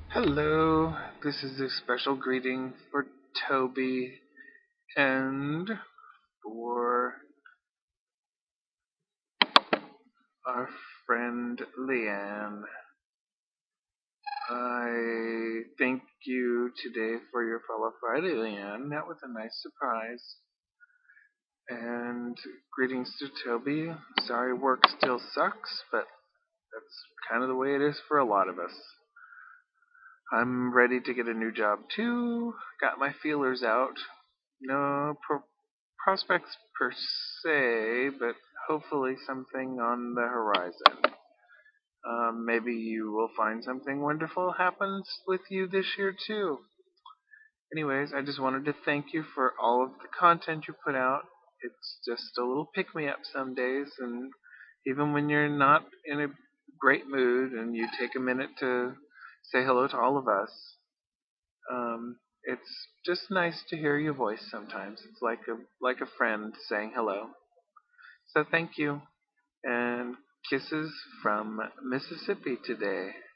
Hello, this is a special greeting for Toby and for our friend Leanne. I thank you today for your Fellow Friday, Leanne. That was a nice surprise. And greetings to Toby. Sorry work still sucks, but that's kind of the way it is for a lot of us. I'm ready to get a new job too. Got my feelers out. No prospects per se, but hopefully something on the horizon. Maybe you will find something wonderful happens with you this year too. Anyways, I just wanted to thank you for all of the content you put out. It's just a little pick me up some days, and even when you're not in a great mood and you take a minute to say hello to all of us, it's just nice to hear your voice sometimes. It's like a friend saying hello. So thank you, and kisses from Mississippi today.